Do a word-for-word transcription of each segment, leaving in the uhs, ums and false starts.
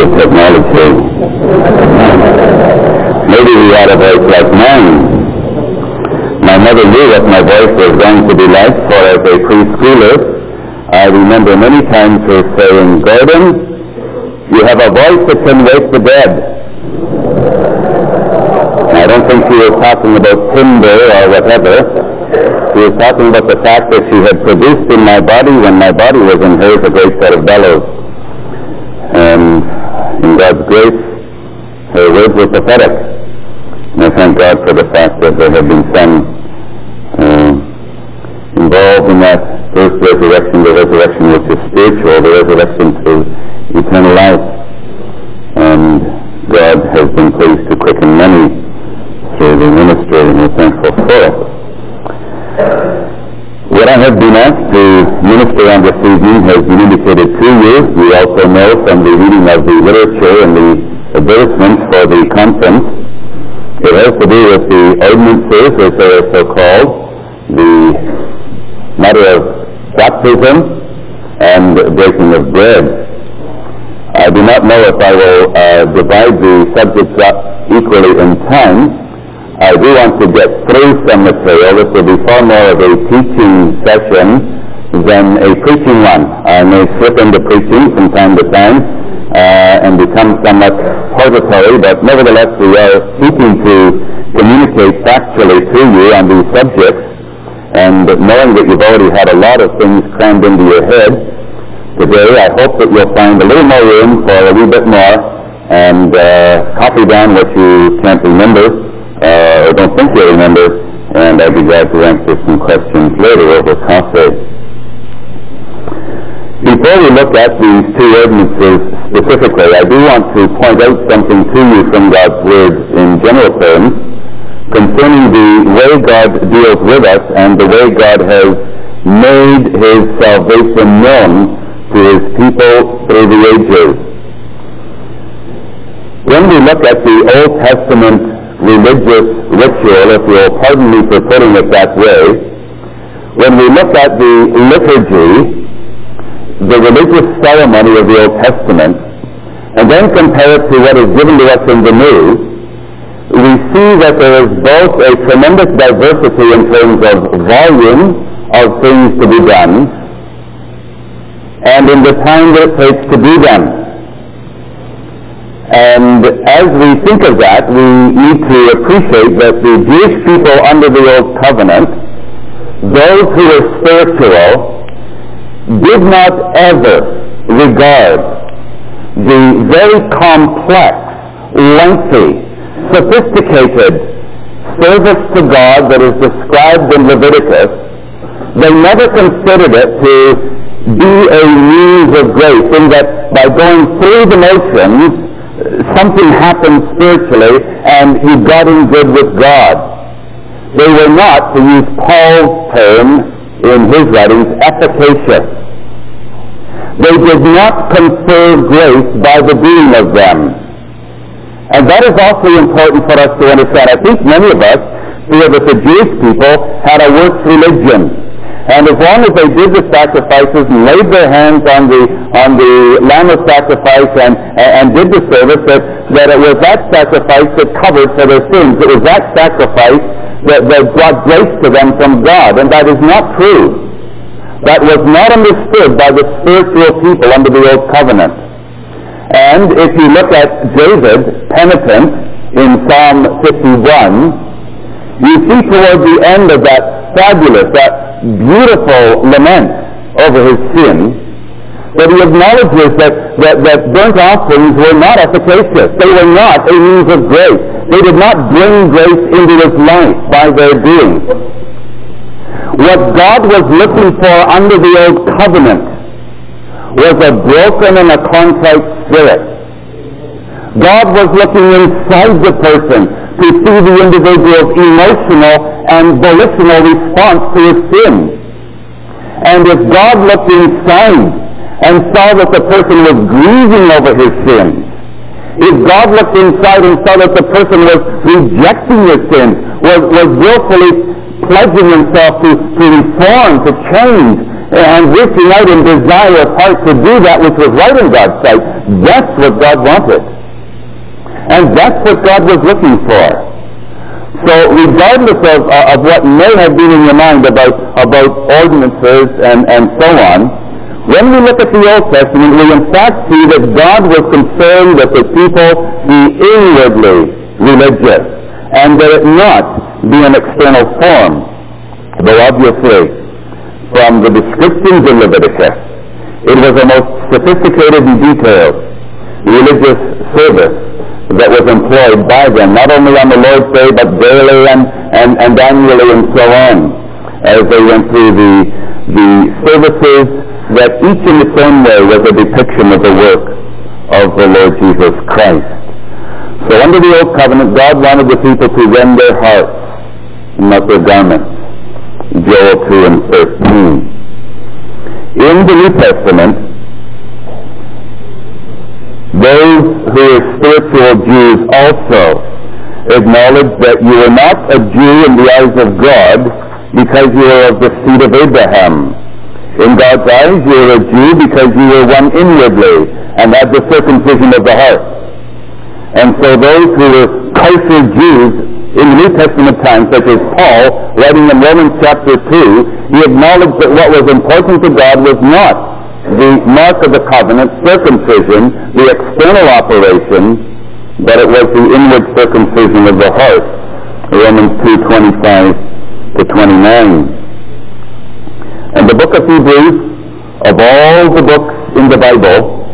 of technology. Maybe we had a voice like mine. My mother knew what my voice was going to be like, for as a preschooler, I remember many times her saying, "Gordon, you have a voice that can wake the dead." I don't think she was talking about timber or whatever. She was talking about the fact that she had produced in my body, when my body was in hers, a great set of bellows. And in God's grace, her words were prophetic. And I thank God for the fact that there have been some uh, involved in that first resurrection, the resurrection which is spiritual, the resurrection to eternal life. And God has been pleased to quicken many through the ministry, and we're thankful for it. What I have been asked to minister on this evening has been indicated to you. We also know from the reading of the literature and the advertisements for the conference, it has to do with the ordinances, as they are so called, the matter of baptism and breaking of bread. I do not know if I will uh, divide the subjects up equally in time. I do want to get through some material. This will be far more of a teaching session than a preaching one. I may slip into preaching from time to time uh, and become somewhat purgatory, but nevertheless we are seeking to communicate factually to you on these subjects, and knowing that you've already had a lot of things crammed into your head today, I hope that you'll find a little more room for a little bit more and uh, copy down what you can't remember uh, or don't think you remember, and I'd be glad to answer some questions later over coffee. Before we look at these two ordinances specifically, I do want to point out something to you from God's Word in general terms concerning the way God deals with us and the way God has made His salvation known to His people through the ages. When we look at the Old Testament religious ritual, if you'll pardon me for putting it that way, when we look at the liturgy, the religious ceremony of the Old Testament, and then compare it to what is given to us in the New, we see that there is both a tremendous diversity in terms of volume of things to be done, and in the time that it takes to be done. And as we think of that, we need to appreciate that the Jewish people under the Old Covenant, those who were spiritual, did not ever regard the very complex, lengthy, sophisticated service to God that is described in Leviticus. They never considered it to be a means of grace, in that by going through the motions, something happened spiritually and you got in good with God. They were not, to use Paul's term in his writings, efficacious. They did not confer grace by the doing of them. And that is also important for us to understand. I think many of us feel that the Jewish people had a works religion. And as long as they did the sacrifices and laid their hands on the on the lamb of sacrifice and, and did the service, that, that it was that sacrifice that covered for their sins. It was that sacrifice that, that brought grace to them from God. And that is not true. That was not understood by the spiritual people under the Old Covenant. And if you look at David, penitent, in Psalm fifty-one, you see toward the end of that fabulous, that beautiful lament over his sin, that he acknowledges that, that, that burnt offerings were not efficacious. They were not a means of grace. They did not bring grace into his life by their doing. What God was looking for under the Old Covenant was a broken and a contrite spirit. God was looking inside the person to see the individual's emotional and volitional response to his sin. And if God looked inside and saw that the person was grieving over his sins, if God looked inside and saw that the person was rejecting his sins, was, was willfully pledging himself to, to reform, to change, and reaching out in desire of heart to do that which was right in God's sight. That's what God wanted. And that's what God was looking for. So regardless of, uh, of what may have been in your mind about, about ordinances and, and so on, when we look at the Old Testament, we in fact see that God was concerned that the people be inwardly religious and that it not be an external form. Though obviously, from the descriptions in Leviticus, it was a most sophisticated and detailed religious service that was employed by them, not only on the Lord's Day, but daily and, and, and annually and so on, as they went through the, the services that each in its own way was a depiction of the work of the Lord Jesus Christ. So under the Old Covenant, God wanted the people to rend their hearts, not their garments. Joel two and thirteen. In the New Testament, those who are spiritual Jews also acknowledge that you are not a Jew in the eyes of God because you are of the seed of Abraham. In God's eyes, you are a Jew because you were one inwardly and had the circumcision of the heart. And so those who were kosher Jews in the New Testament times, such as Paul, writing in Romans chapter two, he acknowledged that what was important to God was not the mark of the covenant, circumcision, the external operation, but it was the inward circumcision of the heart. Romans two, twenty-five to twenty-nine. And the book of Hebrews, of all the books in the Bible,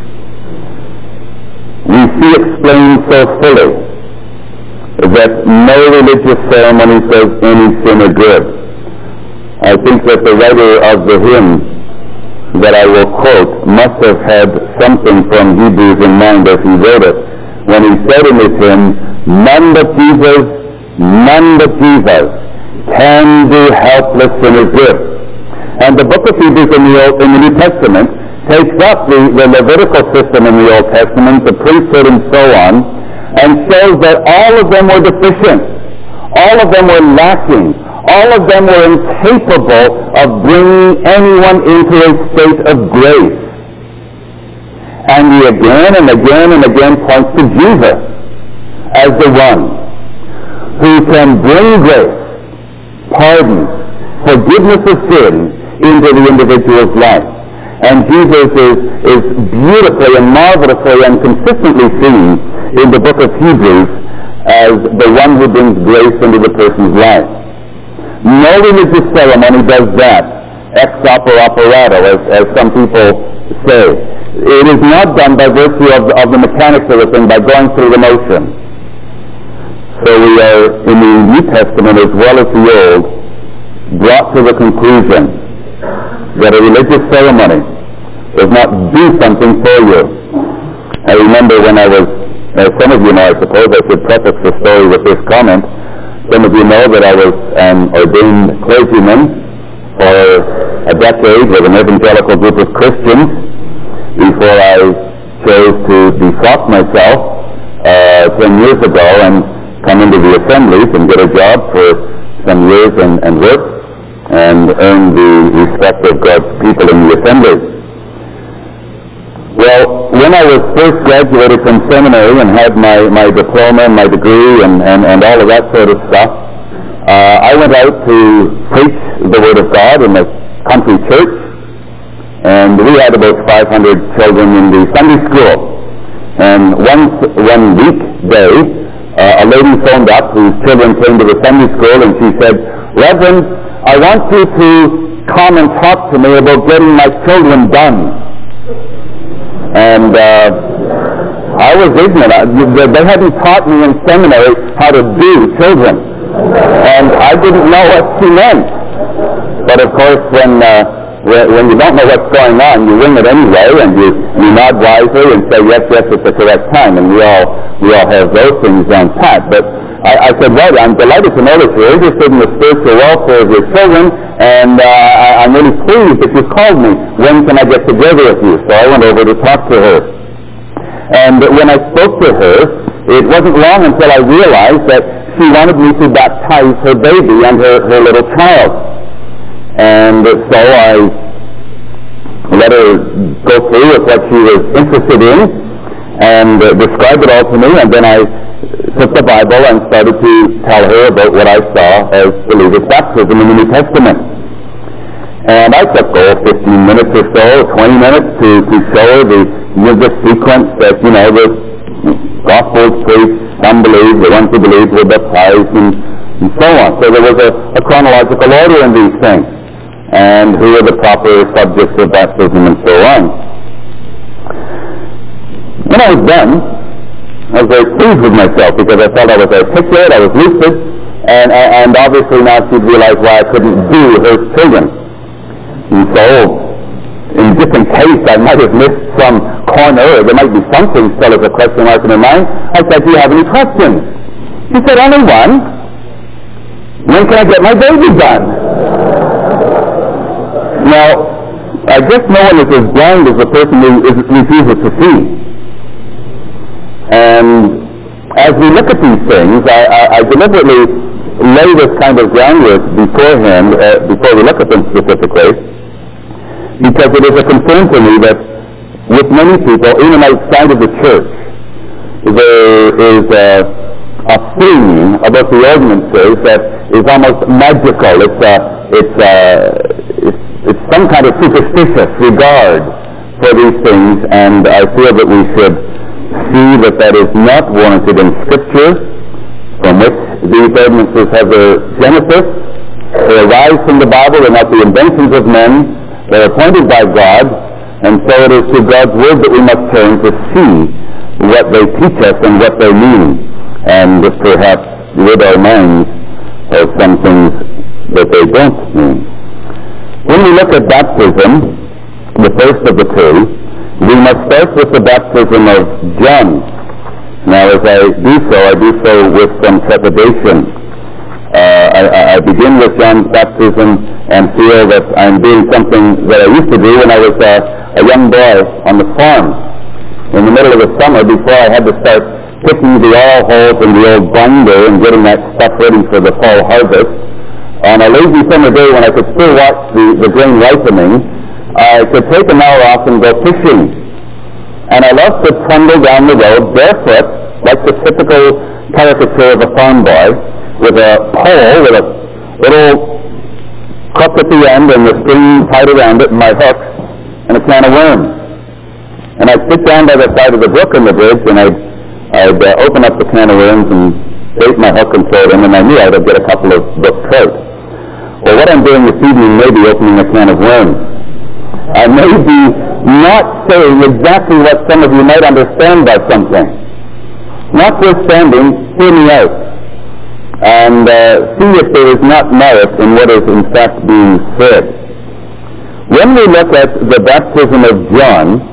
we see explained so fully that no religious ceremony does any sin or good. I think that the writer of the hymn that I will quote must have had something from Hebrews in mind as he wrote it, when he said in his hymn, none but Jesus, none but Jesus can do helpless sinners good. And the book of Hebrews in the, Old, in the New Testament takes up the, the Levitical system in the Old Testament, the priesthood and so on, and shows that all of them were deficient. All of them were lacking. All of them were incapable of bringing anyone into a state of grace. And he again and again and again points to Jesus as the one who can bring grace, pardon, forgiveness of sin into the individual's life. And Jesus is, is beautifully and marvelously and consistently seen in the book of Hebrews as the one who brings grace into the person's life. No religious ceremony does that, ex opere operato, as, as some people say. It is not done by virtue of, of the mechanics of the thing, by going through the motion. So we are, in the New Testament as well as the Old, brought to the conclusion that a religious ceremony does not do something for you. I remember when I was, as some of you know, I suppose I should preface the story with this comment. Some of you know that I was an ordained clergyman for a decade with an evangelical group of Christians before I chose to defrock myself uh, ten years ago and come into the assemblies and get a job for some years and, and work and earn the respect of God's people in the assemblies. Well, when I was first graduated from seminary and had my, my diploma and my degree and, and, and all of that sort of stuff, uh, I went out to preach the Word of God in a country church, and we had about five hundred children in the Sunday school. And one, one weekday, uh, a lady phoned up whose children came to the Sunday school, and she said, Reverend, I want you to come and talk to me about getting my children done. And uh, I was ignorant. I, they hadn't taught me in seminary how to do children. And I didn't know what she meant. But of course, when, uh, when you don't know what's going on, you ring it anyway, and you, you nod wisely and say, yes, yes, it's the correct time. And we all, we all have those things on pat. But I, I said, well, I'm delighted to know that you're interested in the spiritual welfare of your children, and uh, I, I'm really pleased that you called me. When can I get together with you? So I went over to talk to her. And when I spoke to her, it wasn't long until I realized that she wanted me to baptize her baby and her, her little child. And so I let her go through with what she was interested in and uh, describe it all to me, and then I took the Bible and started to tell her about what I saw as believer's baptism in the New Testament. And I took oh, fifteen minutes or so, twenty minutes to, to show her the, the sequence that, you know, the Gospels preached, some believed, the ones who believed were baptized, and, and so on. So there was a, a chronological order in these things, and who were the proper subjects of baptism and so on. When I was done, I was very pleased with myself because I felt I was articulate, I was lucid, and, and obviously now she'd realize why I couldn't do her children. And so, in just in case I might have missed some corner, or there might be something still as a question mark in her mind, I said, do you have any questions? She said, only one. When can I get my baby done? Now, I guess no one is as blind as the person who is, refuses to see. And as we look at these things, I, I, I deliberately lay this kind of groundwork beforehand, uh, before we look at them specifically, because it is a concern to me that with many people, even outside of the church, there is a, a feeling about the ordinances that is almost magical. It's, a, it's, a, it's, it's some kind of superstitious regard for these things, and I feel that we should see that that is not warranted in Scripture, from which these ordinances have their genesis. They arise from the Bible. They're not the inventions of men. They're appointed by God, and so it is to God's Word that we must turn to see what they teach us and what they mean, and perhaps rid our minds of some things that they don't mean. When we look at baptism, the first of the two, we must start with the baptism of John. Now, as I do so, I do so with some trepidation. Uh, I, I begin with John's baptism and feel that I'm doing something that I used to do when I was uh, a young boy on the farm. In the middle of the summer, before I had to start picking the oil holes in the old binder and getting that stuff ready for the fall harvest, on a lazy summer day when I could still watch the, the grain ripening, I could take an hour off and go fishing. And I loved to trundle down the road barefoot, like the typical caricature of a farm boy, with a pole with a little cup at the end and the string tied around it and my hook and a can of worms. And I'd sit down by the side of the brook in the bridge, and I'd, I'd uh, open up the can of worms and bait my hook and throw it in, and I knew I'd get a couple of brook trout. Well, what I'm doing this evening may be opening a can of worms. I may be not saying exactly what some of you might understand by something. Notwithstanding, hear me out and uh, see if there is not merit in what is in fact being said. When we look at the baptism of John,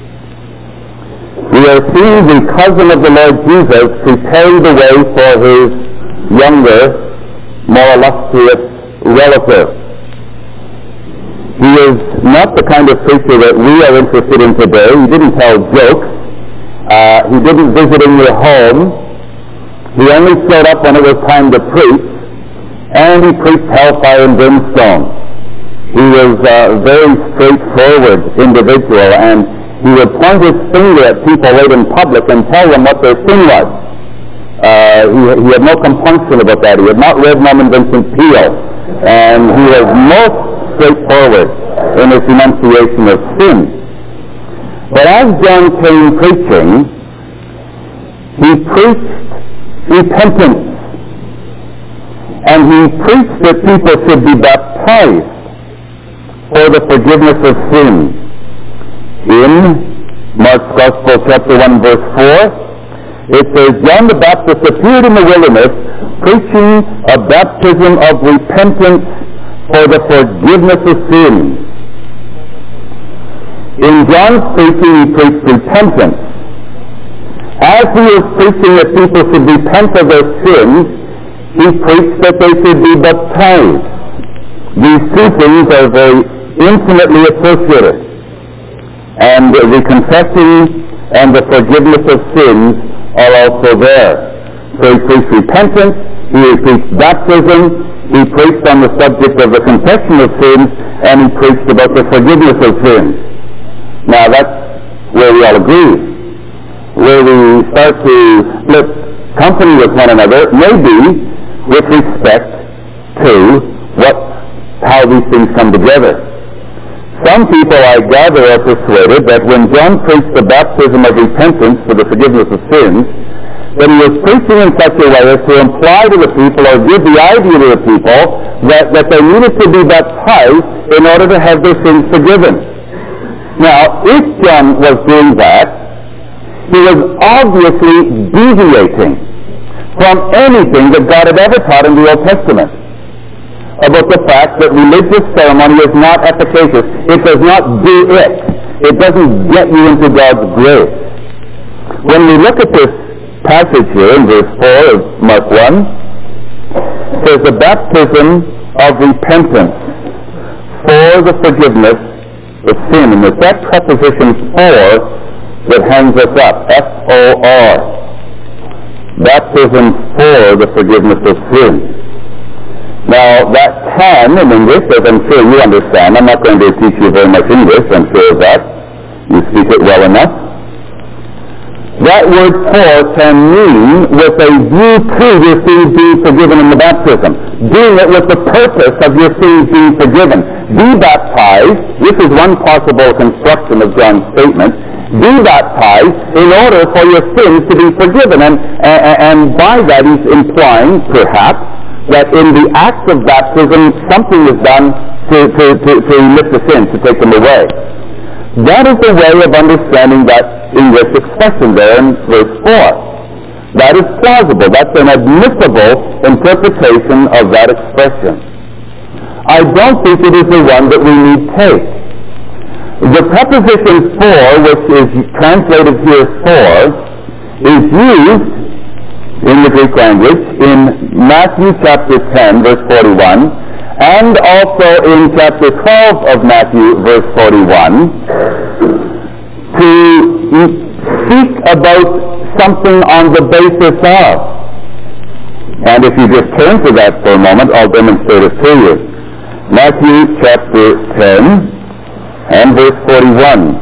we are seeing the cousin of the Lord Jesus prepare the way for his younger, more illustrious relative. He is not the kind of preacher that we are interested in today. He didn't tell jokes. Uh, he didn't visit in your home. He only showed up when it was time to preach, and he preached hellfire and brimstone. He was a very straightforward individual, and he would point his finger at people right in public and tell them what their sin was. Uh, he, he had no compunction about that. He had not read Norman Vincent Peale, and he was most straightforward in his denunciation of sin. But as John came preaching, he preached repentance, and he preached that people should be baptized for the forgiveness of sins. In Mark's Gospel, chapter one, verse four, it says, John the Baptist appeared in the wilderness, preaching a baptism of repentance for the forgiveness of sins. In John's preaching, he preached repentance. As he was preaching that people should repent of their sins, he preached that they should be baptized. These two things are very intimately associated. And the confession and the forgiveness of sins are also there. So he preached repentance, he preached baptism, he preached on the subject of the confession of sins, and he preached about the forgiveness of sins. Now that's where we all agree. Where we start to split company with one another may be with respect to what, how these things come together. Some people, I gather, are persuaded that when John preached the baptism of repentance for the forgiveness of sins, that he was preaching in such a way as to imply to the people, or give the idea to the people, that, that they needed to be baptized in order to have their sins forgiven. Now, if John was doing that, he was obviously deviating from anything that God had ever taught in the Old Testament about the fact that religious ceremony is not efficacious. It does not do it. It doesn't get you into God's grace. When we look at this passage here in verse four of Mark one, there's a baptism of repentance for the forgiveness of sin. And it's that preposition for that hangs us up. F O R. Baptism for the forgiveness of sin. Now, that can, in English, as I'm sure you understand, I'm not going to teach you very much English, I'm sure of that. You speak it well enough. That word for can mean with a view to your sins being forgiven in the baptism. Doing it with the purpose of your sins being forgiven. Be baptized, this is one possible construction of John's statement, be baptized in order for your sins to be forgiven. And, and, and by that he's implying, perhaps, that in the act of baptism, something is done to, to, to, to remit the sins, to take them away. That is a way of understanding that English expression there in verse four. That is plausible. That's an admissible interpretation of that expression. I don't think it is the one that we need take. The preposition for, which is translated here for, is used in the Greek language in Matthew chapter ten, verse forty-one, and also in chapter twelve of Matthew, verse forty-one, to speak about something on the basis of. And if you just turn to that for a moment, I'll demonstrate it to you. Matthew chapter ten and verse forty-one.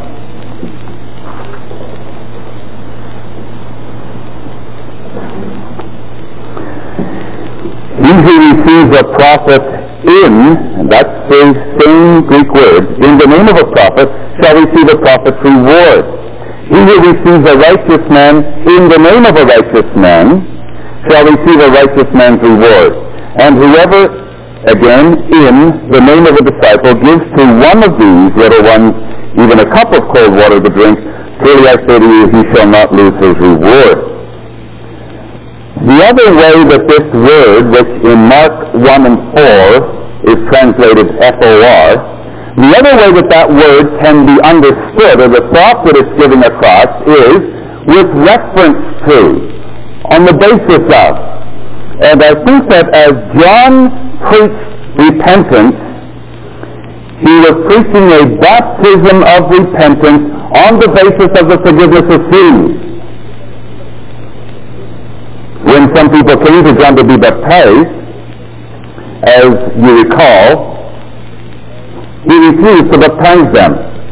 He who receives a prophet in, and that's the same Greek word, in the name of a prophet, shall receive a prophet's reward. He who receives a righteous man in the name of a righteous man shall receive a righteous man's reward. And whoever, again, in the name of a disciple, gives to one of these little ones even a cup of cold water to drink, truly I say to you, he shall not lose his reward. The other way that this word, which in Mark one and four is translated F O R, the other way that that word can be understood, or the thought that it's giving across, is with reference to, on the basis of. And I think that as John preached repentance, he was preaching a baptism of repentance on the basis of the forgiveness of sins. When some people came to John to be baptized, as you recall, he refused to baptize them.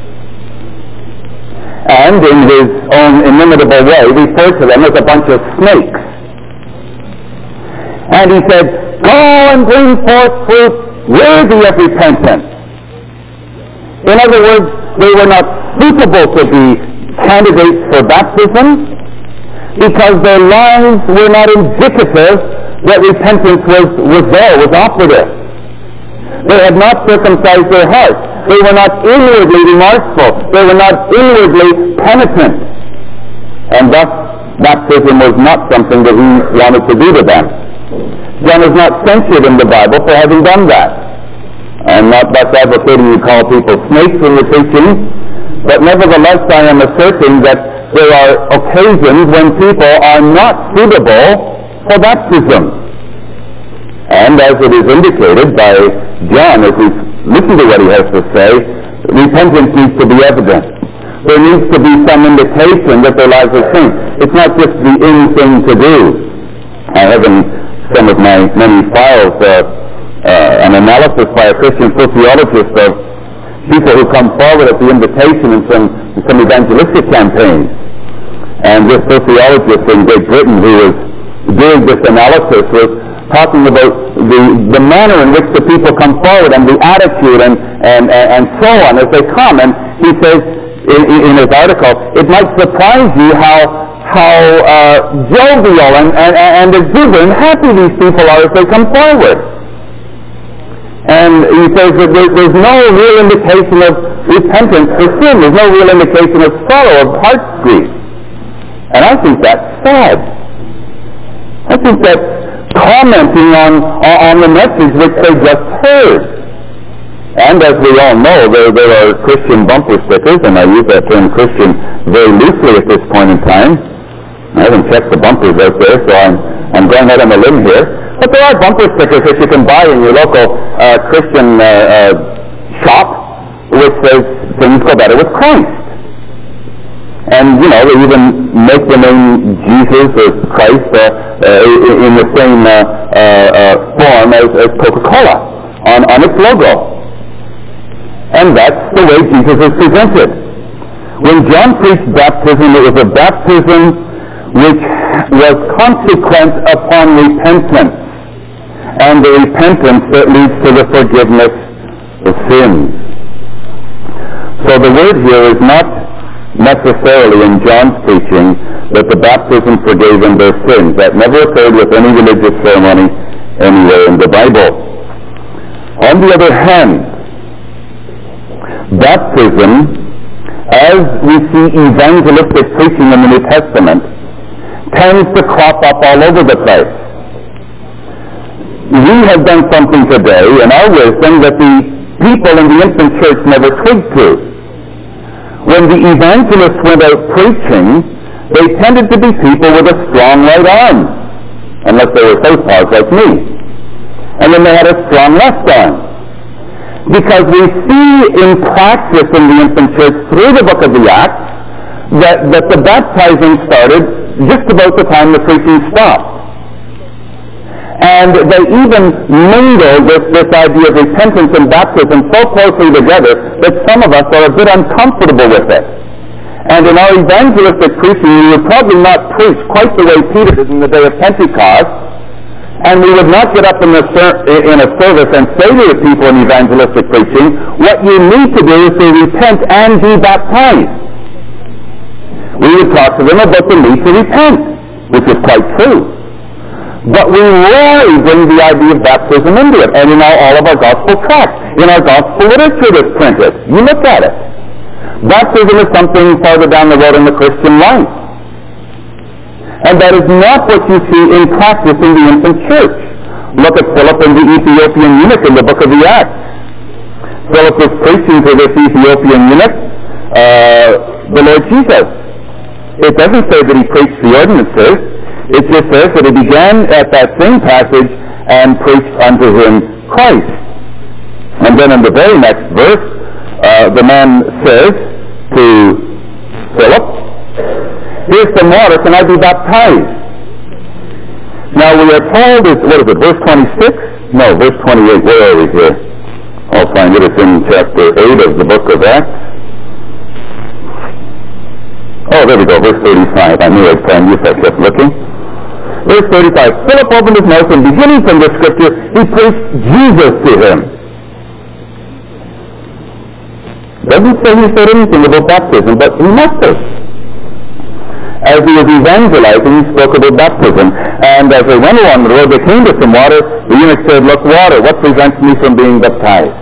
And in his own inimitable way, referred to them as a bunch of snakes. And he said, go and bring forth fruit worthy of repentance. In other words, they were not suitable to be candidates for baptism, because their lives were not indicative that repentance was, was there, was operative. They had not circumcised their hearts. They were not inwardly remorseful. They were not inwardly penitent. And thus, baptism was not something that he wanted to do to them. John is not censured in the Bible for having done that. I'm not thus advocating you call people snakes in the preaching, but nevertheless I am asserting that there are occasions when people are not suitable for baptism. And as it is indicated by John, as we listen to what he has to say, repentance needs to be evident. There needs to be some indication that their lives are changed. It's not just the in thing to do. I have in some of my many files uh, uh, an analysis by a Christian sociologist of people who come forward at the invitation in some, in some evangelistic campaigns. And this sociologist in Great Britain who was doing this analysis was talking about the, the manner in which the people come forward and the attitude and, and, and so on as they come. And he says in, in his article, it might surprise you how how uh, jovial and, and, and exuberant and happy these people are as they come forward. And he says that there, there's no real indication of repentance for sin. There's no real indication of sorrow, of heart grief. And I think that's sad. I think that's commenting on, on the message which they just heard. And as we all know, there, there are Christian bumper stickers, and I use that term Christian very loosely at this point in time. I haven't checked the bumpers out there, so I'm, I'm going out on a limb here. But there are bumper stickers that you can buy in your local uh, Christian uh, uh, shop, which says things go better with Christ. And, you know, they even make the name Jesus or Christ uh, uh, in the same uh, uh, uh, form as, as Coca-Cola on, on its logo. And that's the way Jesus is presented. When John preached baptism, it was a baptism which was consequent upon repentance, and the repentance that leads to the forgiveness of sins. So the word here is not necessarily in John's preaching that the baptism forgave them their sins. That never occurred with any religious ceremony anywhere in the Bible. On the other hand, baptism, as we see evangelistic preaching in the New Testament, tends to crop up all over the place. We have done something today in our wisdom that the people in the infant church never twigged to. When the evangelists went out preaching, they tended to be people with a strong right arm, unless they were southpaws like me. And then they had a strong left arm. Because we see in practice in the infant church through the book of the Acts that, that the baptizing started just about the time the preaching stopped. And they even mingled this, this idea of repentance and baptism so closely together that some of us are a bit uncomfortable with it. And in our evangelistic preaching, we would probably not preach quite the way Peter did in the day of Pentecost, and we would not get up in, the ser- in a service and say to the people in evangelistic preaching, what you need to do is to repent and be baptized. We would talk to them about the need to repent, which is quite true. But we rarely bring the idea of baptism into it. And in our, all of our gospel tracts, in our gospel literature that's printed, you look at it. Baptism is something farther down the road in the Christian life. And that is not what you see in practice in the infant church. Look at Philip and the Ethiopian eunuch in the book of the Acts. Philip was preaching to this Ethiopian eunuch, uh, the Lord Jesus. It doesn't say that he preached the ordinances. It just says that he began at that same passage and preached unto him Christ. And then in the very next verse, uh, the man says to Philip, here's some water, can I be baptized? Now we are told, is, what is it, verse twenty-six? No, verse twenty-eight, where are we here? I'll find it, it's in chapter eight of the book of Acts. Oh, there we go, verse thirty-five. I knew I'd find this, I kept looking. Verse thirty-five, Philip opened his mouth, and beginning from the scripture, he preached Jesus to him. Doesn't say he said anything about baptism, but he must have. As he was evangelizing, he spoke about baptism. And as they went along the road, they came to some water. The eunuch said, look, water, what prevents me from being baptized?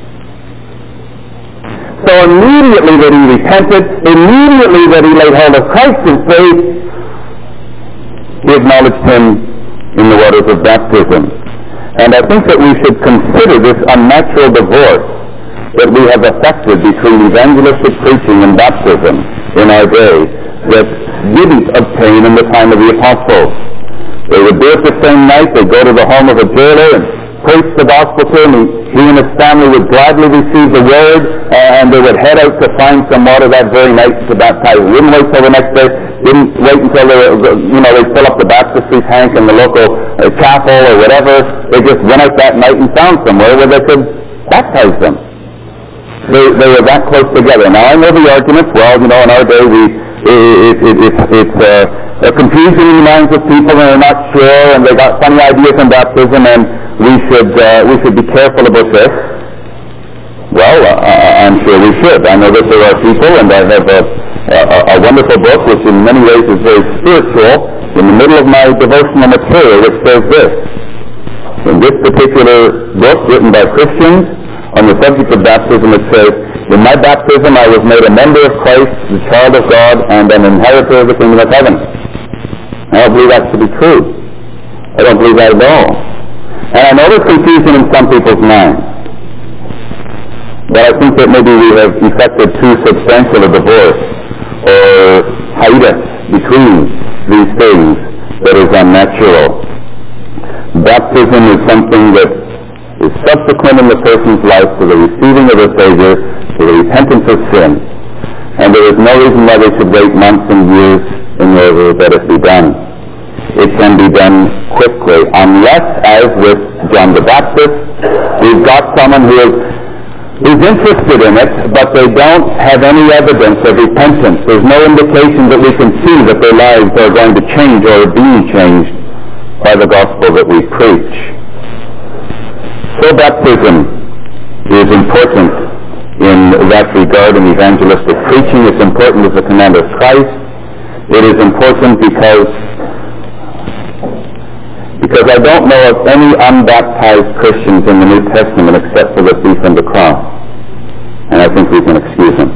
So immediately that he repented, immediately that he laid hold of Christ in faith, he acknowledged him in the waters of baptism. And I think that we should consider this unnatural divorce that we have effected between evangelistic preaching and baptism in our day that didn't obtain in the time of the apostles. They would do it the same night. They'd go to the home of a jailer and preach the gospel to him. He and his family would gladly receive the word, and they would head out to find some water that very night to baptize. They didn't wait till the next day. Didn't wait until they, you know, they fill up the baptistry tank in the local uh, chapel or whatever. They just went out that night and found somewhere where they could baptize them. They, they were that close together. Now, I know the arguments. Well, you know, in our day, we it, it, it, it's uh, a confusion in the minds of people, and they're not sure, and they got funny ideas on baptism, and we should uh, we should be careful about this. Well, uh, I'm sure we should. I know that there are people, and I have a, a, a wonderful book, which in many ways is very spiritual, in the middle of my devotional material, which says this. In this particular book, written by Christians, on the subject of baptism, it says, in my baptism I was made a member of Christ, the child of God, and an inheritor of the kingdom of heaven. I don't believe that to be true. I don't believe that at all. And I know there's confusion in some people's minds. But I think that maybe we have effected too substantial a divorce or hiatus between these things that is unnatural. Baptism is something that is subsequent in the person's life to the receiving of the Savior, to the repentance of sin. And there is no reason why they should wait months and years in order that it be done. It can be done quickly, unless, as with John the Baptist, we've got someone who is, who's interested in it, but they don't have any evidence of repentance. There's no indication that we can see that their lives are going to change or are being changed by the gospel that we preach. So baptism is important in that regard in evangelistic preaching. It's important as a command of Christ. It is important because because I don't know of any unbaptized Christians in the New Testament except for the thief on the cross. And I think we can excuse him.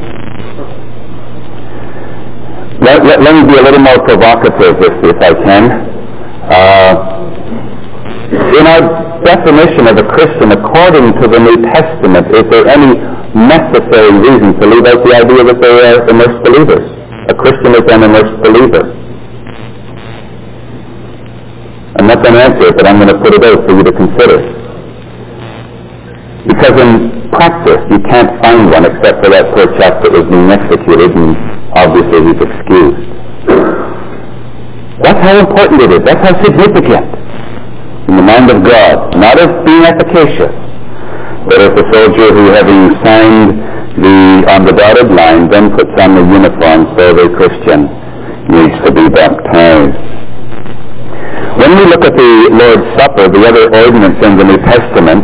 Let, let, let me be a little more provocative if, if I can. Uh, in our definition of a Christian according to the New Testament, is there any necessary reason to leave out the idea that they are immersed believers? A Christian is an immersed believer. I'm not going to answer it, but I'm going to put it out for you to consider. Because in practice, you can't find one except for that poor chap that was being executed, and obviously he's excused. That's how important it is. That's how significant in the mind of God. Not as being efficacious, but as a soldier who, having signed the on the dotted line, then puts on the uniform, so the Christian needs to be baptized. When we look at the Lord's Supper, the other ordinance in the New Testament,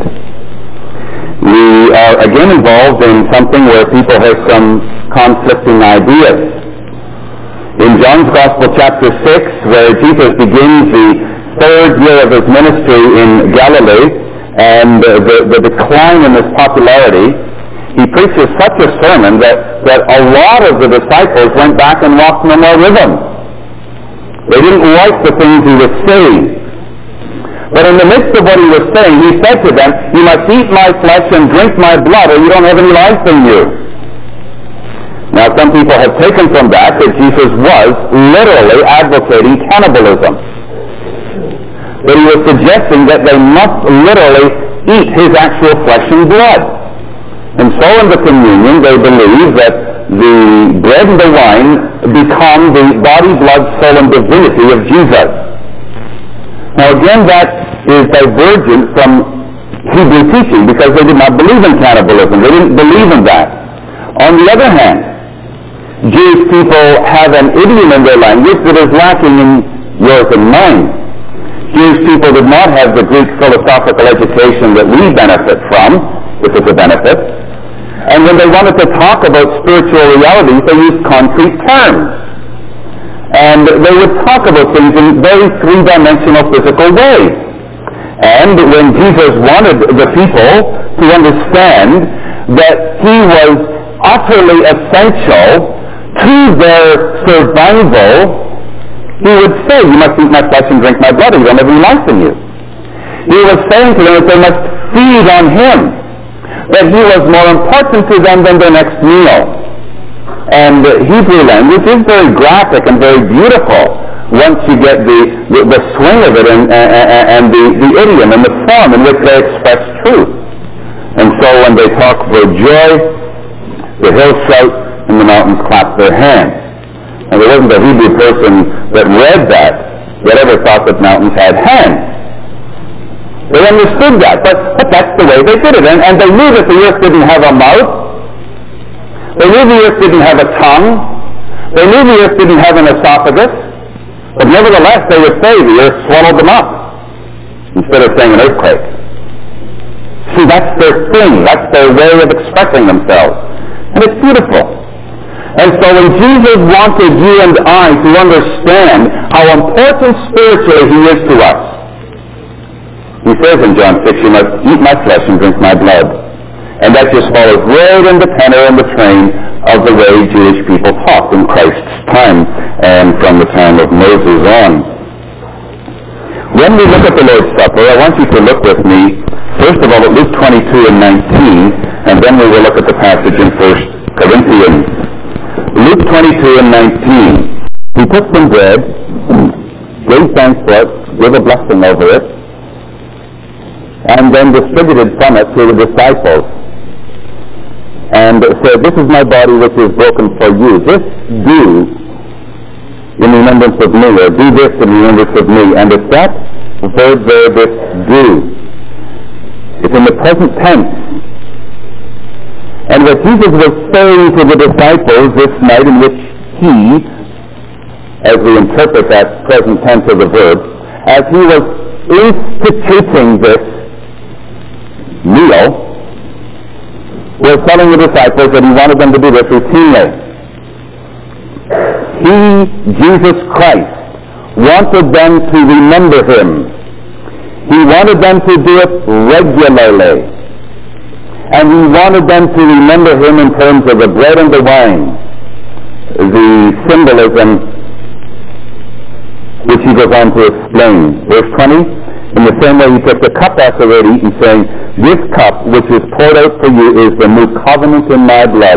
we are again involved in something where people have some conflicting ideas. In John's Gospel, chapter six, where Jesus begins the third year of his ministry in Galilee, and uh, the, the decline in his popularity, he preaches such a sermon that, that a lot of the disciples went back and walked no more with him. They didn't like the things he was saying. But in the midst of what he was saying, he said to them, you must eat my flesh and drink my blood, or you don't have any life in you. Now, some people have taken from that that Jesus was literally advocating cannibalism. But he was suggesting that they must literally eat his actual flesh and blood. And so in the communion, they believe that the bread and the wine become the body, blood, soul, and divinity of Jesus. Now again, that is divergent from Hebrew teaching because they did not believe in cannibalism. They didn't believe in that. On the other hand, Jewish people have an idiom in their language that is lacking in yours and mine. Jewish people did not have the Greek philosophical education that we benefit from, if it's a benefit. And when they wanted to talk about spiritual realities, they used concrete terms. And they would talk about things in very three-dimensional physical ways. And when Jesus wanted the people to understand that he was utterly essential to their survival, he would say, you must eat my flesh and drink my blood, or you don't have any life in you. He was saying to them that they must feed on him, that he was more important to them than their next meal. And the Hebrew language is very graphic and very beautiful once you get the, the, the swing of it and, and, and the, the idiom and the form in which they express truth. And so when they talk for joy, the hills shout and the mountains clap their hands. And there wasn't a Hebrew person that read that that ever thought that mountains had hands. They understood that, but, but that's the way they did it. And, and they knew that the earth didn't have a mouth. They knew the earth didn't have a tongue. They knew the earth didn't have an esophagus. But nevertheless, they would say the earth swallowed them up instead of saying an earthquake. See, that's their thing. That's their way of expressing themselves. And it's beautiful. And so when Jesus wanted you and I to understand how important spiritually he is to us, he says in John six, you must eat my flesh and drink my blood. And that just follows right in the tenor and the train of the way Jewish people talked in Christ's time and from the time of Moses on. When we look at the Lord's Supper, I want you to look with me, first of all, at Luke twenty-two and nineteen, and then we will look at the passage in First Corinthians. Luke twenty-two and nineteen. He took some bread, gave thanks for it, gave a blessing over it, and then distributed from it to the disciples. And said, this is my body which is broken for you. This do in remembrance of me, or do this in remembrance of me. And it's that verb there, this do. It's in the present tense. And what Jesus was saying to the disciples this night, in which he, as we interpret that present tense of the verb, as he was instituting this meal, was telling the disciples that he wanted them to do this routinely. He, Jesus Christ, wanted them to remember him. He wanted them to do it regularly. And he wanted them to remember him in terms of the bread and the wine, the symbolism which he goes on to explain. Verse twenty, in the same way he took the cup after they had eaten, saying, this cup which is poured out for you is the new covenant in my blood.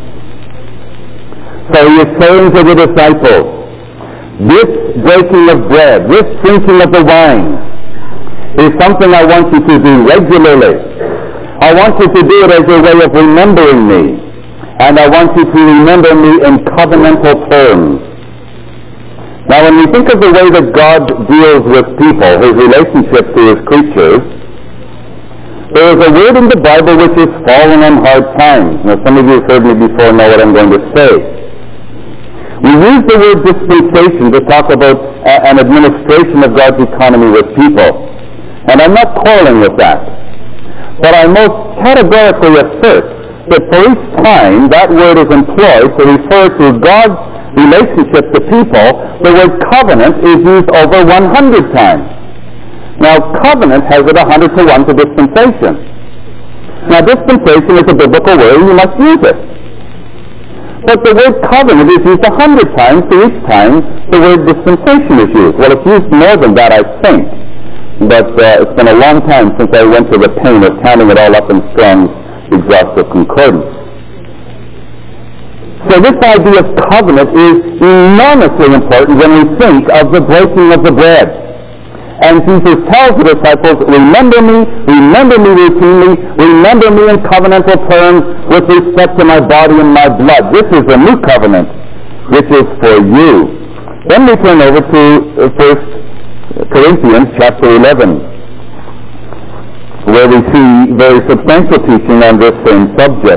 So he is saying to the disciples, this breaking of bread, this drinking of the wine, is something I want you to do regularly. I want you to do it as a way of remembering me. And I want you to remember me in covenantal terms. Now when we think of the way that God deals with people, his relationship to his creatures, there is a word in the Bible which is fallen on hard times. Now some of you have heard me before know what I'm going to say. We use the word dispensation to talk about a, an administration of God's economy with people. And I'm not quarreling with that. But I most categorically assert that for each time that word is employed to refer to God's relationship to people, the word covenant is used over one hundred times. Now, covenant has it one hundred to one to dispensation. Now, dispensation is a biblical word, and you must use it. But the word covenant is used one hundred times, so each time the word dispensation is used. Well, it's used more than that, I think. But uh, it's been a long time since I went to the pain of counting it all up in Strong's exhaustive concordance. So this idea of covenant is enormously important when we think of the breaking of the bread. And Jesus tells the disciples, remember me, remember me routinely, remember me in covenantal terms with respect to my body and my blood. This is a new covenant, which is for you. Then we turn over to First Corinthians chapter eleven, where we see very substantial teaching on this same subject.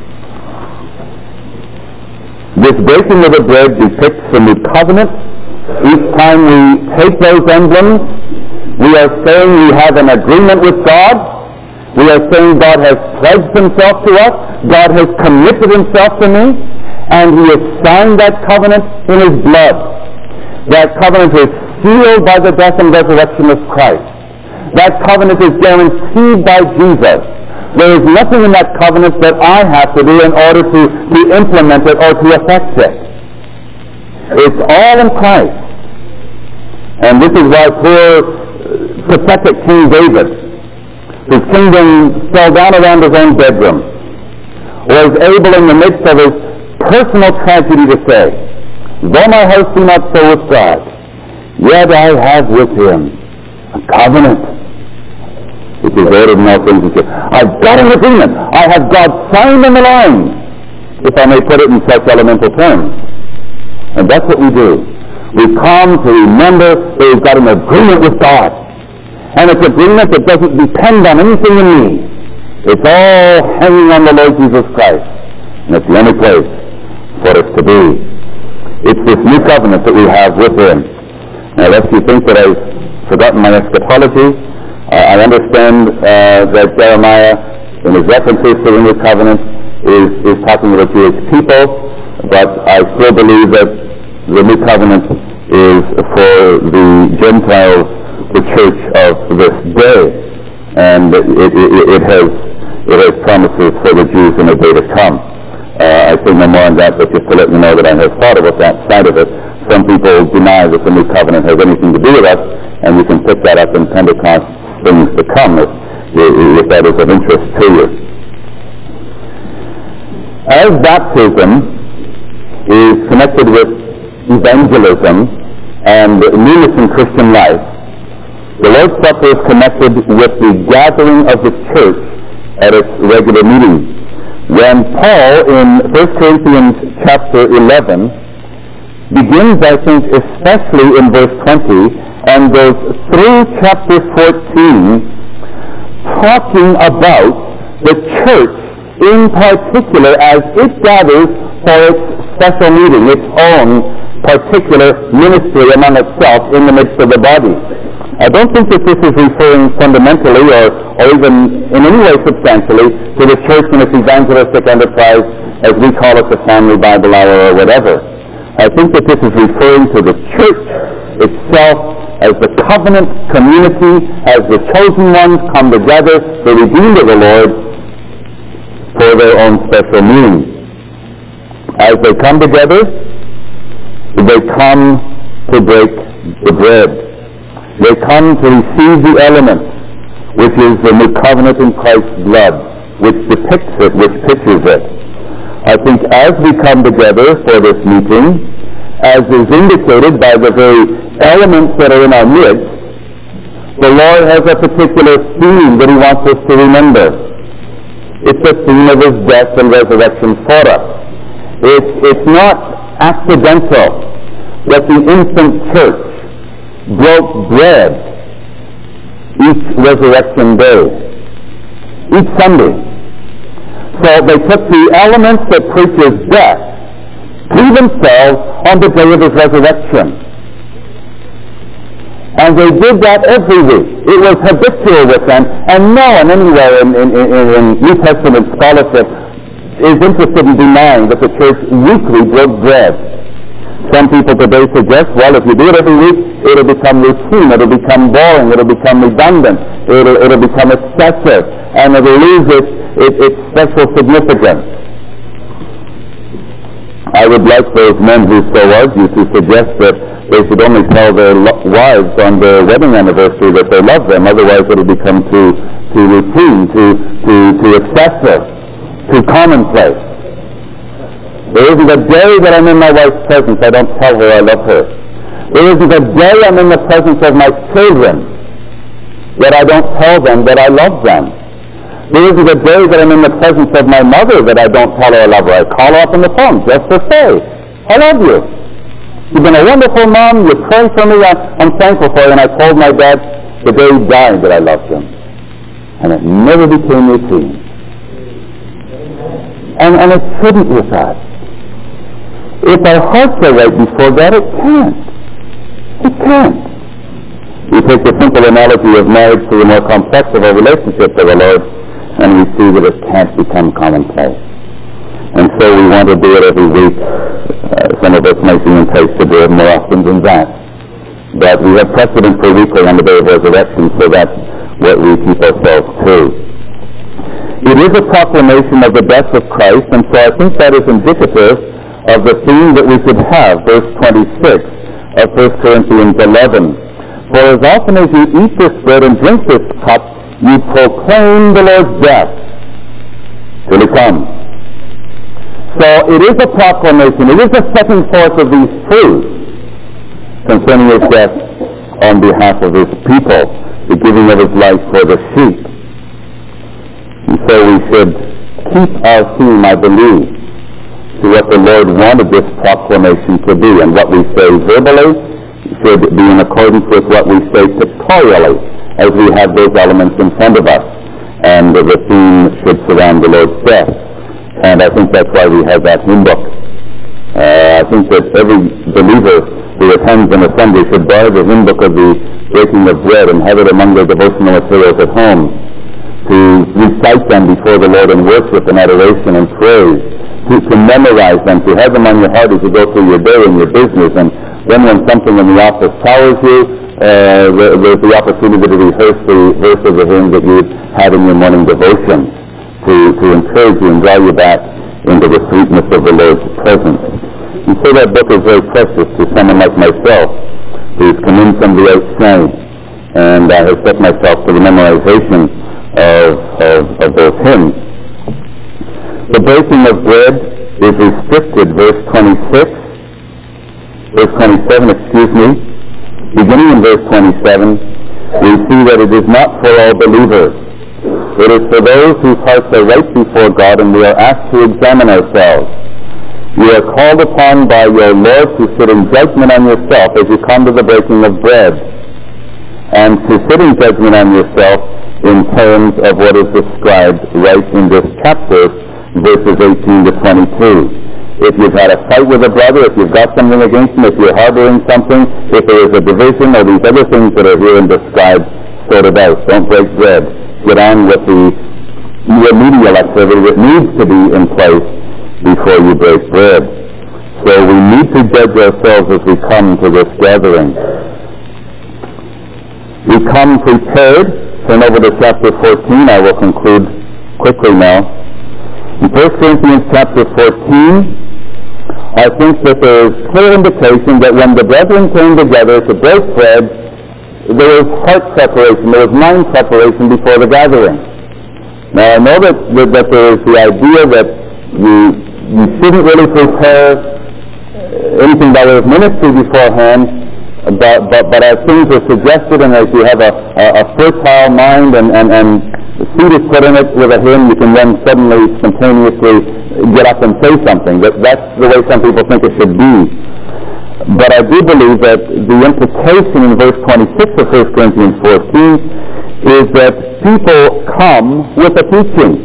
This breaking of the bread depicts the new covenant. Each time we take those emblems, we are saying we have an agreement with God. We are saying God has pledged himself to us. God has committed himself to me. And he has signed that covenant in his blood. That covenant is sealed by the death and resurrection of Christ. That covenant is guaranteed by Jesus. There is nothing in that covenant that I have to do in order to, to implement it or to effect it. It's all in Christ. And this is why poor, pathetic King David, whose kingdom fell down around his own bedroom, was able in the midst of his personal tragedy to say, though my house be not so with God, yet I have with him a covenant, which is ordered in all things. I've got an agreement. I have God signed on the line, if I may put it in such elemental terms. And that's what we do. We come to remember that we've got an agreement with God. And it's an agreement that doesn't depend on anything in me. It's all hanging on the Lord Jesus Christ. And it's the only place for us to be. It's this new covenant that we have with Him. Now, lest you think that I've forgotten my eschatology, uh, I understand uh, that Jeremiah, in his references to the new covenant, is, is talking about Jewish people, but I still believe that the new covenant is for the Gentiles, the church of this day, and it, it, it has it has promises for the Jews in the day to come. Uh, I say no more on that, but just to let you know that I have thought about that side of it. Some people deny that the new covenant has anything to do with us, and you can pick that up in Pentecost things to come if, if that is of interest to you. As baptism is connected with evangelism and newness in Christian life, the Lord's Supper is connected with the gathering of the church at its regular meetings. When Paul in First Corinthians chapter eleven begins, I think, especially in verse twenty, and goes through chapter fourteen, talking about the church in particular as it gathers for its special meeting, its own particular ministry among itself in the midst of the body. I don't think that this is referring fundamentally or, or even in any way substantially to the church in its evangelistic enterprise as we call it the family Bible hour or whatever. I think that this is referring to the church itself as the covenant community, as the chosen ones come together, the redeemed of the Lord, for their own special means. As they come together, they come to break the bread. They come to receive the element, which is the new covenant in Christ's blood, which depicts it, which pictures it. I think as we come together for this meeting, as is indicated by the very elements that are in our midst, the Lord has a particular theme that He wants us to remember. It's the theme of His death and resurrection for us. It's, it's not accidental that the infant church broke bread each resurrection day, each Sunday. So they took the elements that preach His death to themselves on the day of His resurrection. And they did that every week. It was habitual with them, and no one anywhere in, in, in, in New Testament scholarship is interested in denying that the church weekly broke bread. Some people today suggest, well, if you do it every week, it'll become routine, it'll become boring, it'll become redundant, it'll, it'll become excessive, and it'll lose its, its, its special significance. I would like those men who so argue to suggest that they should only tell their lo- wives on their wedding anniversary that they love them, otherwise it'll become too, too routine, too, too, too excessive, too commonplace. There isn't a day that I'm in my wife's presence I don't tell her I love her. There isn't a day I'm in the presence of my children that I don't tell them that I love them. There isn't a day that I'm in the presence of my mother that I don't tell her I love her. I call her up on the phone just to say, I love you. You've been a wonderful mom. You pray for me. I, I'm thankful for you. And I told my dad the day he died that I loved him. And it never became routine. And, and it shouldn't with us. If our hearts are right before God, it can't. It can't. We take the simple analogy of marriage to the more complex of our relationship to the Lord, and we see that it can't become commonplace. And so we want to do it every week. Uh, some of us might be enticed to do it more often than that. But we have precedent for weekly on the day of resurrection, so that's what we keep ourselves to. It is a proclamation of the death of Christ, and so I think that is indicative of the theme that we should have, verse twenty-six of First Corinthians eleven. For as often as you eat this bread and drink this cup, you proclaim the Lord's death till He comes. So it is a proclamation, it is a setting forth of these truths concerning His death on behalf of His people, the giving of His life for the sheep. And so we should keep our theme, I believe, to what the Lord wanted this proclamation to be. And what we say verbally should be in accordance with what we say pictorially, as we have those elements in front of us. And the theme should surround the Lord's death. And I think that's why we have that hymn book. Uh, I think that every believer who attends an assembly should borrow the hymn book of the breaking of bread and have it among their devotional materials at home, to recite them before the Lord in worship and adoration and praise, to, to memorize them, to have them on your heart as you go through your day and your business. And then when something in the office towers you, uh, there's the opportunity to rehearse the verse of the hymn that you had in your morning devotion, to, to encourage you and draw you back into the sweetness of the Lord's presence. And so that book is very precious to someone like myself, who's come in from the outside, and I have set myself to the memorization of, of, of those hymns. The breaking of bread is restricted, verse twenty-six, verse twenty-seven, excuse me. Beginning in verse twenty-seven, we see that it is not for all believers. It is for those whose hearts are right before God, and we are asked to examine ourselves. You are called upon by your Lord to sit in judgment on yourself as you come to the breaking of bread, and to sit in judgment on yourself in terms of what is described right in this chapter, verses eighteen to twenty-two. If you've had a fight with a brother, if you've got something against him, if you're harboring something, if there is a division or these other things that are here and described, sort it out. Don't break bread. Get on with the remedial activity that needs to be in place before you break bread. So we need to judge ourselves as we come to this gathering. We come prepared. Turn over to chapter fourteen. I will conclude quickly now. In First Corinthians chapter fourteen, I think that there is clear indication that when the brethren came together to break bread, there was heart preparation, there was mind preparation before the gathering. Now I know that, that, that there is the idea that you, you shouldn't really prepare anything by way of ministry beforehand, but, but, but as things are suggested and as you have a, a, a fertile mind and, and, and the seed is put in it with a hymn, you can then suddenly, spontaneously get up and say something. That, that's the way some people think it should be. But I do believe that the implication in verse twenty-six of First Corinthians fourteen is that people come with a teaching.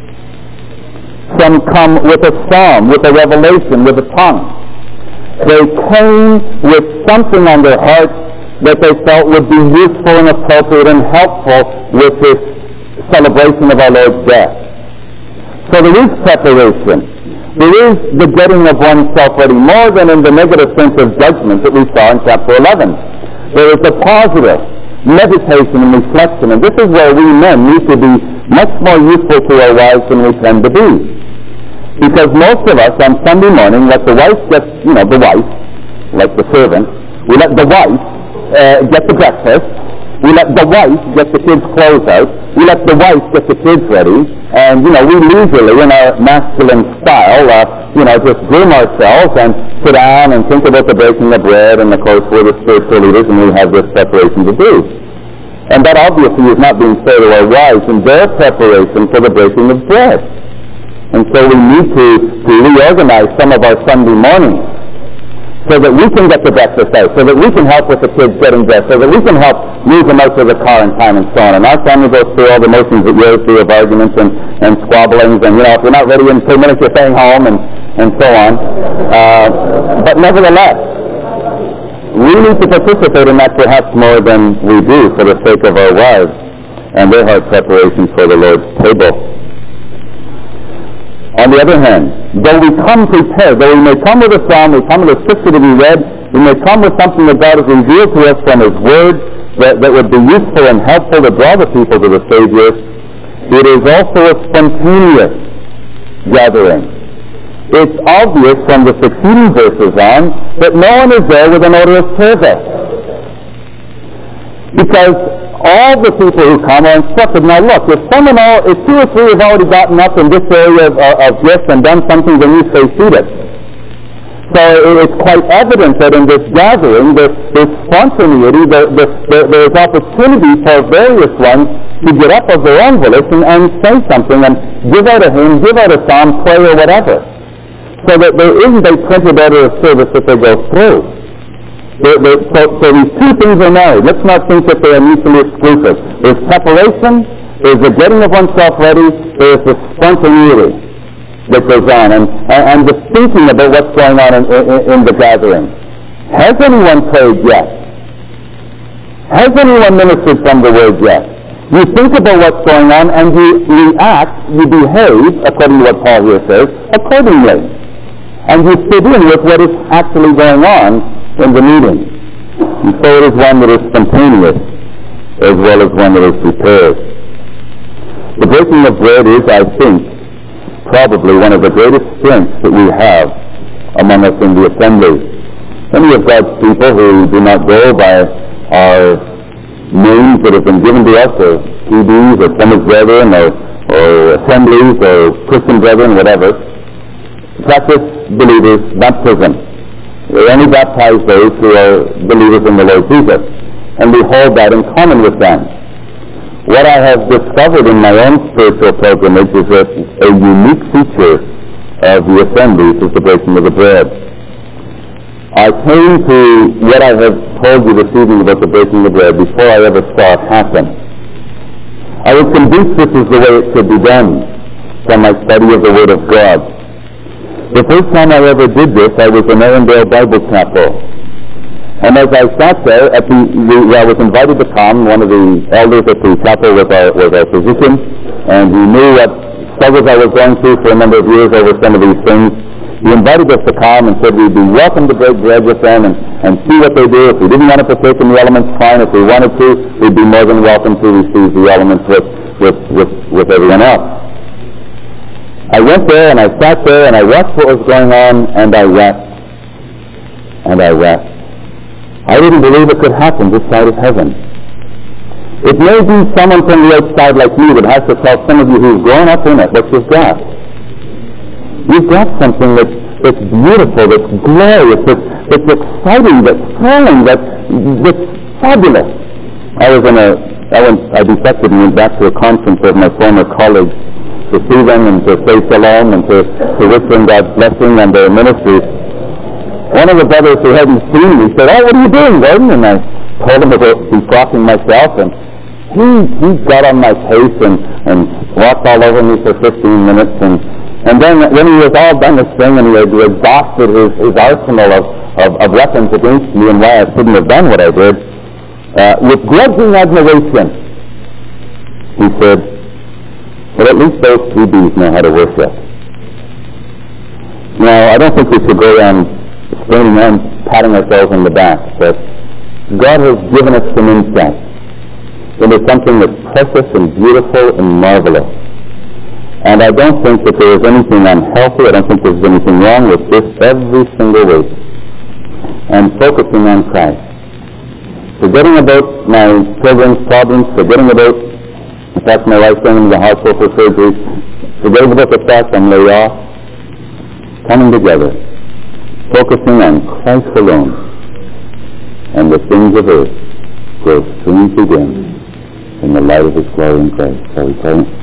Some come with a psalm, with a revelation, with a tongue. They came with something on their hearts that they felt would be useful and appropriate and helpful with this celebration of our Lord's death. So there is preparation. There is the getting of oneself ready, more than in the negative sense of judgment that we saw in chapter eleven. There is the positive meditation and reflection, and this is where we men need to be much more useful to our wives than we tend to be. Because most of us on Sunday morning let the wife get, you know, the wife, like the servant, we let the wife uh, get the breakfast, we let the wife get the kids' clothes out, we let the wife get the kids ready, and, you know, we leisurely, in our masculine style, uh, you know, just groom ourselves and sit down and think about the breaking of bread, and of course we're the spiritual leaders and we have this preparation to do. And that obviously is not being fair to our wives in their preparation for the breaking of bread. And so we need to, to reorganize some of our Sunday mornings so that we can get the breakfast out, so that we can help with the kids getting dressed, so that we can help move them out to the car in time and so on. And our family goes through all the motions that yours do of arguments and, and squabblings, and, you know, if you're not ready in two minutes, you're staying home, and, and so on. Uh, but nevertheless, we need to participate in that perhaps more than we do for the sake of our wives and their heart preparations for the Lord's table. On the other hand, though we come prepared, though we may come with a psalm, we come with a scripture to be read, we may come with something that God has revealed to us from His Word that, that would be useful and helpful to draw the people to the Savior, it is also a spontaneous gathering. It's obvious from the succeeding verses on that no one is there with an order of service. Because all the people who come are instructed. Now look, if someone, all, if two or three have already gotten up in this area of, of gifts and done something, then you stay seated. So it's quite evident that in this gathering, there, there's spontaneity, there, there, there's opportunity for various ones to get up of their own volition and say something and give out a hymn, give out a psalm, pray or whatever. so that there isn't a printed order of service that they go through. They're, they're, so, so these two things are married. Let's not think that they are mutually exclusive. There's preparation, there's the getting of oneself ready, there's the spontaneity that goes on, and, and, and the thinking about what's going on in, in, in the gathering. Has anyone prayed yet? Has anyone ministered from the Word yet? You think about what's going on and you react, you behave, according to what Paul here says, accordingly. And you fit in with what is actually going on in the meeting. And so it is one that is spontaneous as well as one that is prepared. The breaking of bread is, I think, probably one of the greatest strengths that we have among us in the assembly. Many of God's people who do not go by our names that have been given to us, or P Ds, or Plymouth Brethren, or, or assemblies, or Christian Brethren, whatever, practice believers' baptism. They only baptize those who are believers in the Lord Jesus, and we hold that in common with them. What I have discovered in my own spiritual pilgrimage is that a unique feature of the assemblies is the breaking of the bread. I came to what I have told you this evening about the breaking of bread before I ever saw it happen. I was convinced this is the way it should be done from my study of the Word of God. The first time I ever did this, I was in Arundel Bible Chapel. And as I sat there, at the, the, I was invited to come. One of the elders at the chapel was our, was our physician, and he knew what struggles I was going through for a number of years over some of these things. He invited us to come and said we'd be welcome to break bread with them and, and see what they do. If we didn't want to partake in the elements, fine. If we wanted to, we'd be more than welcome to receive the elements with, with, with, with everyone else. I went there and I sat there and I watched what was going on, and I wept. And I wept. I didn't believe it could happen this side of heaven. It may be someone from the outside like me that has to tell some of you who've grown up in it what you've got. You've got something that's, that's beautiful, that's glorious, that's, that's exciting, that's thrilling, that's, that's fabulous. I was in a, I went, I defected and went back to a conference of my former colleagues to see them and to say shalom and to, to wish them God's blessing on their ministries. One of the brothers who hadn't seen me said, "Oh, what are you doing, Gordon?" And I told him about defrocking myself, and he, he got on my case and, and walked all over me for fifteen minutes, and And then when he was all done this thing and he had exhausted his, his arsenal of, of, of weapons against me and why I shouldn't have done what I did, uh, with grudging admiration, he said, "But at least those P Ds know how to worship." Now, I don't think we should go around standing around patting ourselves on the back, but God has given us some insight into something that's precious and beautiful and marvelous. And I don't think that there is anything unhealthy, I don't think there's anything wrong with this every single week. And focusing on Christ. Forgetting about my children's problems, forgetting about the fact my wife's going into the hospital for surgery, forgetting about the fact I'm laid off, coming together, focusing on Christ alone, and the things of earth grow strangely dim in the light of His glory in Christ. Shall we pray?